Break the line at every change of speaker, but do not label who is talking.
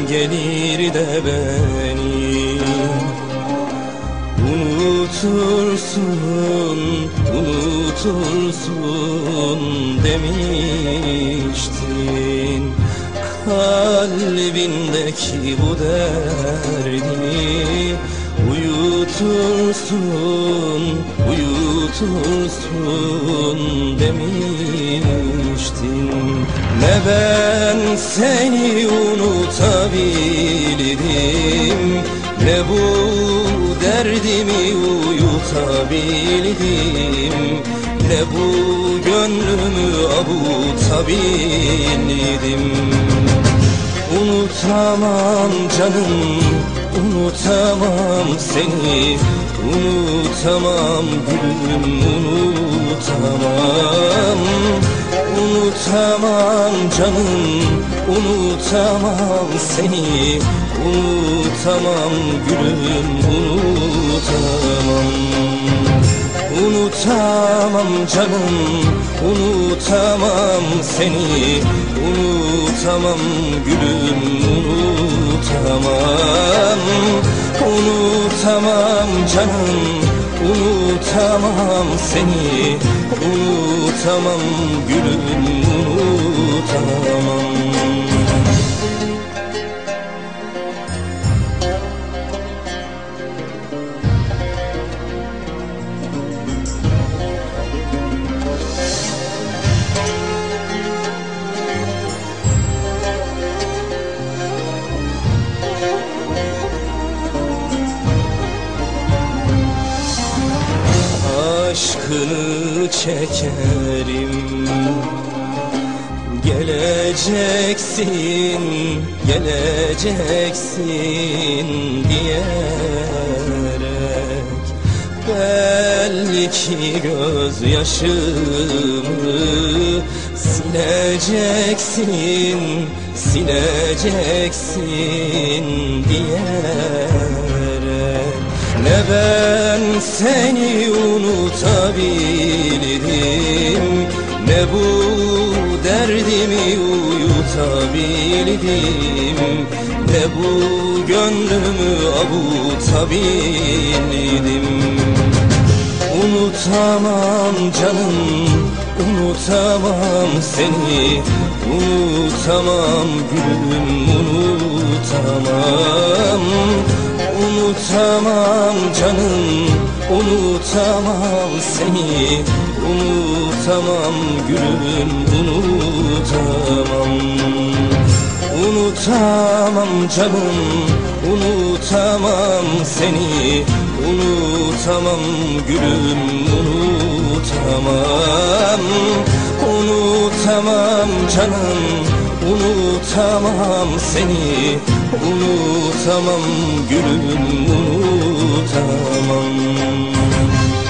gelir de beni unutursun, unutursun demiştin. Kalbindeki bu derdimi uyutursun, uyutursun demiştin. Ne ben seni unutabildim, ne bu derdimi uyutabildim, ne bu gönlümü avutabildim. Unutamam canım, unutamam seni, unutamam gülüm, unutamam. Unutamam canım, unutamam seni, unutamam gülüm, unutamam. Unutamam canım, unutamam seni, unutamam gülüm, unutamam. Unutamam canım, unutamam seni, unutamam gülüm, unutamam. Aşkını çekerim, geleceksin, geleceksin diyerek. Belli ki gözyaşımı sileceksin, sileceksin diyerek. Ne ben seni unutabildim, ne bu derdimi uyutabildim, ne bu gönlümü avutabildim. Unutamam canım, unutamam seni, unutamam gülüm, unutamam. Unutamam canım, unutamam seni, unutamam gülüm, unutamam. Unutamam canım, unutamam seni, unutamam gülüm, unutamam. Unutamam canım, unutamam seni, unutamam gülüm, unutamam.